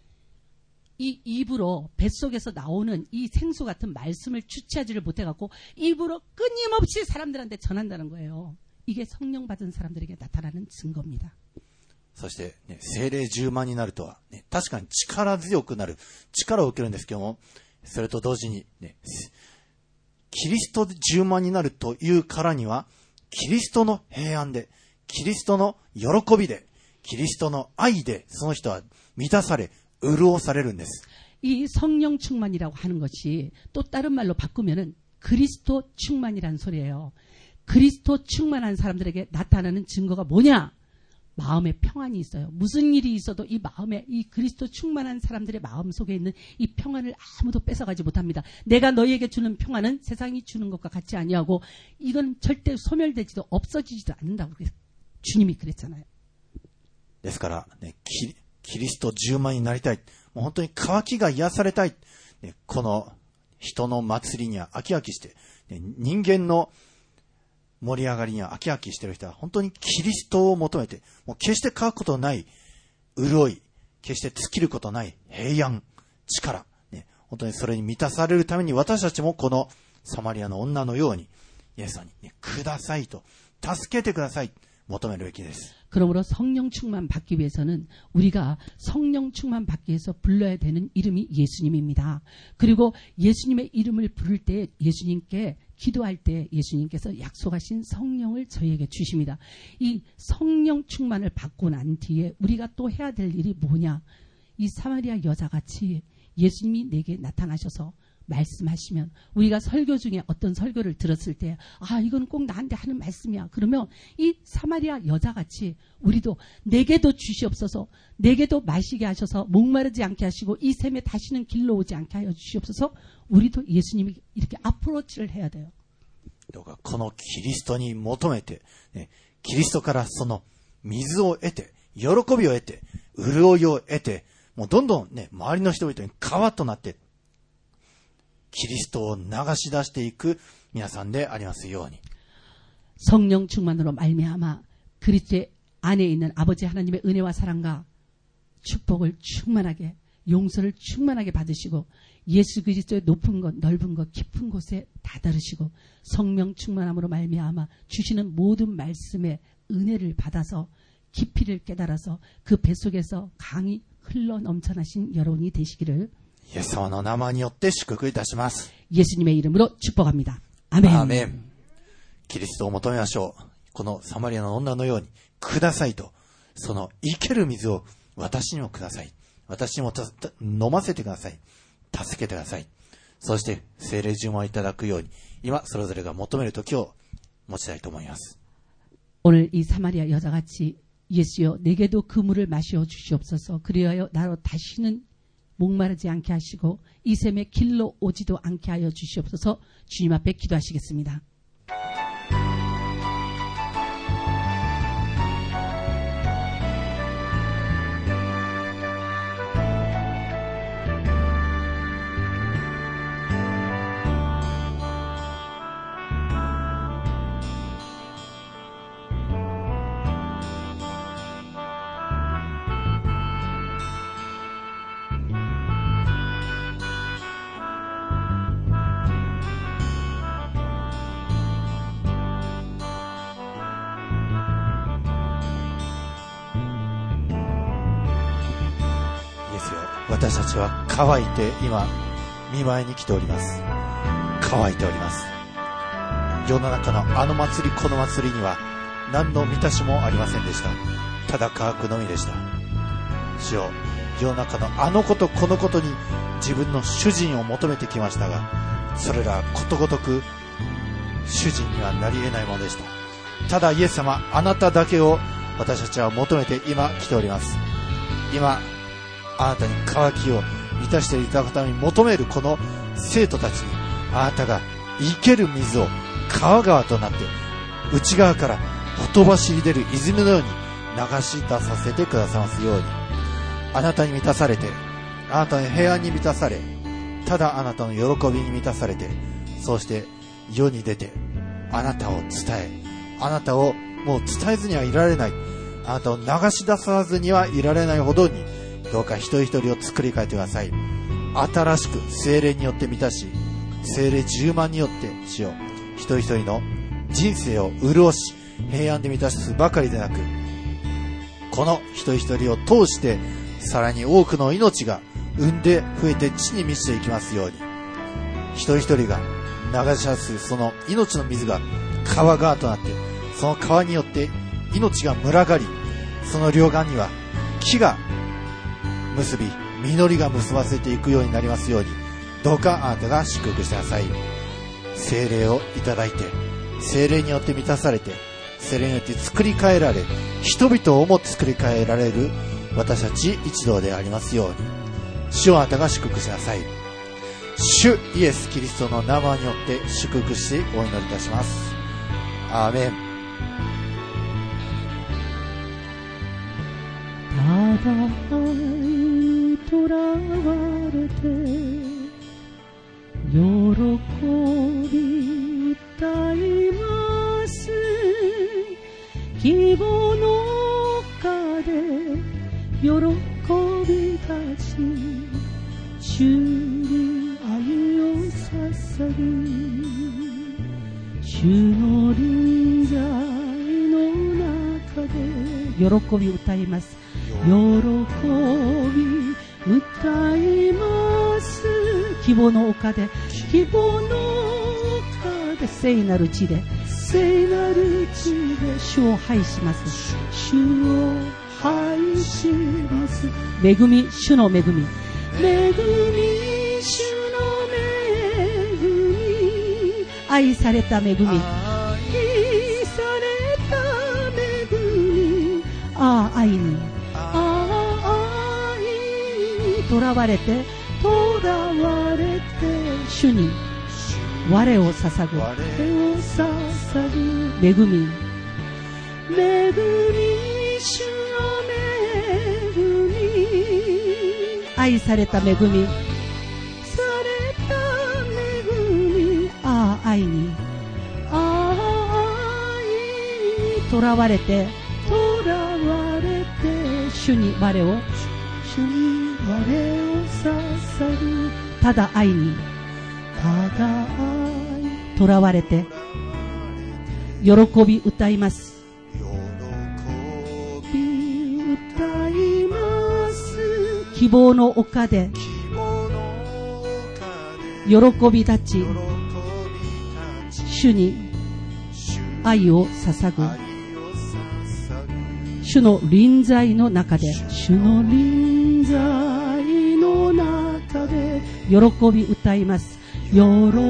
이 입으로 뱃속에서 나오는 이 생수 같은 말씀을 주체하지를 못해갖고 입으로 끊임없이 사람들한테 전한다는 거예요. 이게 성령 받은 사람들에게 나타나는 증거입니다. そして、ね、聖霊10万になるとは、ね、確かに力強くなる、力を受けるんですけども、それと同時に、ね、キリスト10万になるというからには、キリストの平安で、キリストの喜びで、キリストの愛で、その人は満たされ、潤されるんです。 이 성령 충만이라고 하는 것이 또 다른 말로 바꾸면은 그리스도 충만이라는 소리예요. 그리스도 충만한 사람들에게 나타나는 증거가 뭐냐? 마음에 평안이 있어요. 무슨 일이 있어도 이 마음에 이 그리스도 충만한 사람들의 마음 속에 있는 이 평안을 아무도 뺏어가지 못합니다. 내가 너희에게 주는 평안은 세상이 주는 것과 같지 아니하고 이건 절대 소멸되지도 없어지지도 않는다고 주님이 그랬잖아요. ですから、ね、キリスト10万になりたい。もう本当に渇きが癒されたい。ね、この人の祭りには飽き飽きして、ね、人間の盛り上がりには飽き飽きしている人は本当にキリストを求めて、もう決して乾くことない潤い、決して尽きることない平安、力、ね、本当にそれに満たされるために私たちもこのサマリアの女のようにイエス様に、ね、くださいと、助けてください。 求めるべきです。 그러므로 성령 충만 받기 위해서는 우리가 성령 충만 받기 위해서 불러야 되는 이름이 예수님입니다. 그리고 예수님의 이름을 부를 때 예수님께 기도할 때 예수님께서 약속하신 성령을 저희에게 주십니다. 이 성령 충만을 받고 난 뒤에 우리가 또 해야 될 일이 뭐냐? 이 사마리아 여자같이 예수님이 내게 나타나셔서 말씀하시면 우리가 설교 중에 어떤 설교를 들었을 때 이건 꼭 나한테 하는 말씀이야. 그러면 이 사마리아 여자같이 우리도 내게도 주시옵소서, 내게도 마시게 하셔서 목마르지 않게 하시고 이 샘에 다시는 길로 오지 않게 하여 주시옵소서. 우리도 예수님이 이렇게 어프로치를 해야 돼요. どうかこのキリストに求めて、ね、キリストからその水を得て、喜びを得て、潤いを得て、もうどんどんね、周りの人々に川となって、キリストを流し出していく皆さんでありますように。 성령 충만으로 말미암아 그리스도의 안에 있는 아버지 하나님의 은혜와 사랑과 축복을 충만하게, 용서를 충만하게 받으시고 예수 그리스도의 높은 것, 넓은 것, 깊은 곳에 다다르시고 성령 충만함으로 말미암아 주시는 모든 말씀의 은혜를 받아서 깊이를 깨달아서 그 뱃속에서 강이 흘러 넘쳐나신 여러분이 되시기를 イエス様の名前によって祝福いたします。 예수님의 이름으로 축복합니다. 아멘. アーメン。キリストを求めましょう。このサマリアの女のようにくださいと、その生ける水を私にもください。私にも飲ませてください。助けてください。そして聖霊充満いただくように、今それぞれが求める時を持ちたいと思います。 오늘 이 사마리아 여자같이 예수여 내게도 그 물을 마시어 주시옵소서. 그리하여 나로 다시는 목마르지 않게 하시고 이 샘에 길로 오지도 않게 하여 주시옵소서. 주님 앞에 기도하시겠습니다. 私たちは乾いて今見舞いに来ております。乾いております。世の中のあの祭りこの祭りには何の満たしもありませんでした。ただ乾くのみでした。主よ、世の中のあのことこのことに自分の主人を求めてきましたが、それらことごとく主人にはなり得ないものでした。ただイエス様、あなただけを私たちは求めて今来ております。今あなたに渇きを満たしていただくために求めるこの生徒たちに、あなたが生ける水を川々となって内側からほとばしり出る泉のように流し出させてくださいますように、あなたに満たされて、あなたの平安に満たされ、ただあなたの喜びに満たされて、そうして世に出てあなたを伝え、あなたをもう伝えずにはいられない、あなたを流し出さずにはいられないほどに、どうか一人一人を作り変えてください。新しく聖霊によって満たし、聖霊充満によって主よ、一人一人の人生を潤し平安で満たすばかりでなく、この一人一人を通してさらに多くの命が産んで増えて地に満ちていきますように、一人一人が流し出すその命の水が川側となって、その川によって命が群がり、その両岸には木が結び、実りが結ばせていくようになりますように、どうかあなたが祝福してください。聖霊をいただいて、聖霊によって満たされて、聖霊によって作り変えられ、人々をも作り変えられる私たち一同でありますように、主をあなたが祝福してください。主イエスキリストの名前によって祝福しお祈りいたします。アーメン。 ただ愛とらわれて喜び歌います希望の中で喜び立ち主に愛を捧ぐ主の臨在の中喜び歌います。喜び歌います。希望の丘で、希望の丘で、聖なる地で、聖なる地で主を拝します。主を拝します。恵み、主の恵み。恵み、主の恵み。愛された恵み。愛された恵み。ああ、愛に。囚われて主に我を捧ぐ、恵み、恵み、主の恵み、愛された恵み、された恵み、ああ、愛に、囚われて主に我を捧ぐ、ただ愛に、囚われて喜び歌います。喜び歌います。希望の丘で喜び立ち、主に愛を捧ぐ。主の臨在の中で、主の臨在の中で喜び歌います。喜び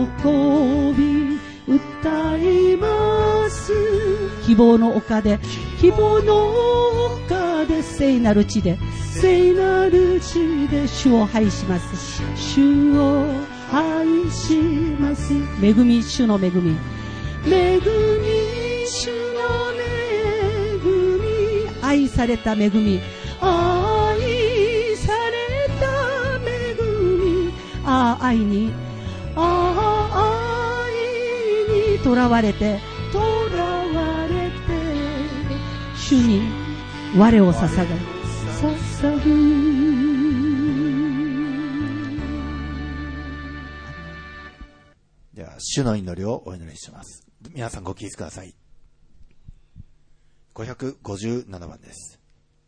歌います。希望の丘で、希望の丘で、聖なる地で、聖なる地で主を拝します。主を拝します。恵み、主の恵み、恵み、主の恵み、愛された恵み、愛された恵み、ああ、愛に、囚われて主に我を捧ぐ。 では主の祈りをお祈りします。皆さんご起立ください。557番です。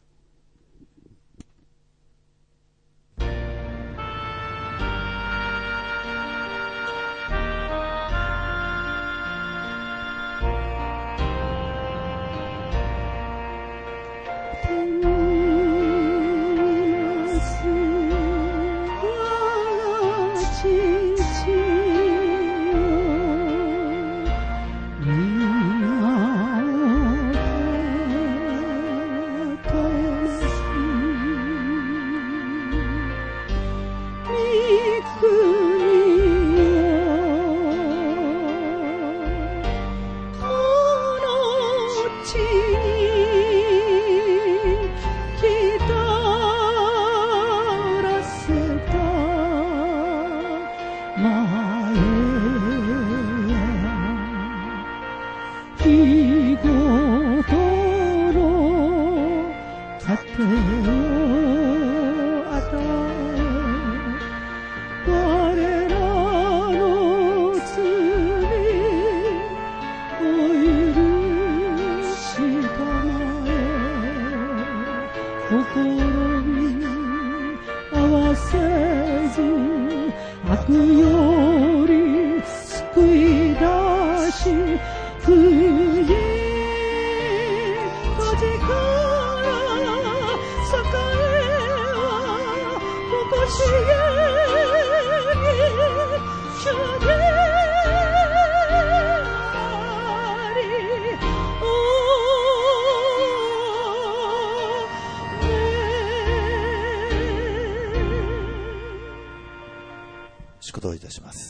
祝祷いたします。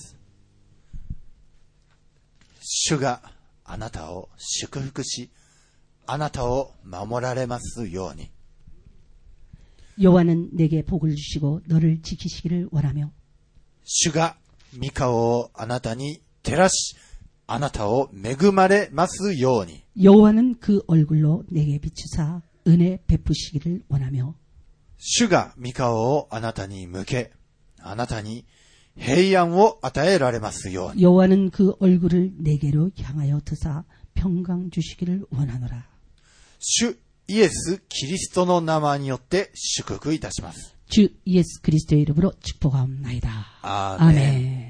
主があなたを祝福し、あなたを守られますように。 여호와는 내게 복을 주시고 너를 지키시기를 원하며 主が御顔をあなたに照らし、あなたを恵まれますように。 여호와는 그 얼굴로 내게 비추사 은혜 베푸시기를 원하며 主が御顔をあなたに向け、あなたに平安を与えられますように。 여호와는 그 얼굴을 내게로 향하여 드사 평강 주시기를 원하노라. 主イエス・キリストの名前によって祝福いたします。 주 예수 그리스도의 이름으로 축복하옵나이다. 아멘. 아멘.